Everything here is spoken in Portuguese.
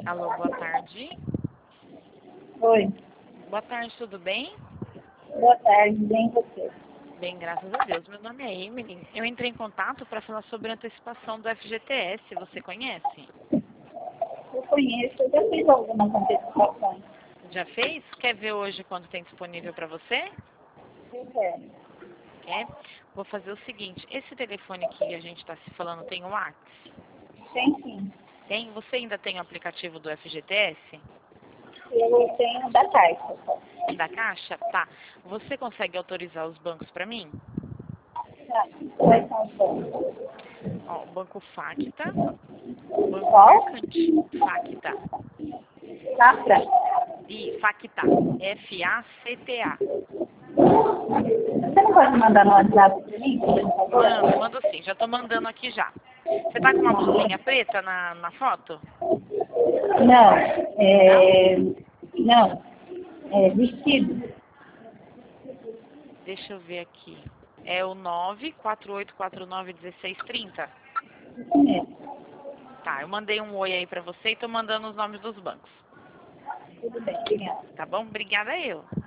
Alô, boa tarde. Oi, Boa tarde, tudo bem? boa tarde, bem você. Bem, graças a Deus. Meu nome é Emily. Eu entrei em contato para falar sobre a antecipação do FGTS. Você conhece? Eu conheço, eu já fiz algumas antecipações. Já fez? Quer ver hoje quando tem disponível para você? Eu quero. Quer? Vou fazer o seguinte. Esse telefone que a gente está se falando tem um WhatsApp? Tem sim. Tem? Você ainda tem o aplicativo do FGTS? Eu tenho da Caixa só. Da Caixa? Tá. Você consegue autorizar os bancos para mim? Tá. Quais são os bancos? Ó, o Banco Facta, Banco Qual? Mercantil. Facta. Safra. E Facta. F-A-C-T-A. Você não pode mandar no WhatsApp para mim, por favor? Mando sim, já tô mandando aqui já. Você tá com uma blusinha preta na foto? Não, Não? não, vestido. Deixa eu ver aqui. É o 948491630. Isso mesmo. Tá, eu mandei um oi aí pra você e tô mandando os nomes dos bancos. Tudo bem, obrigada. Tá bom? Obrigada eu.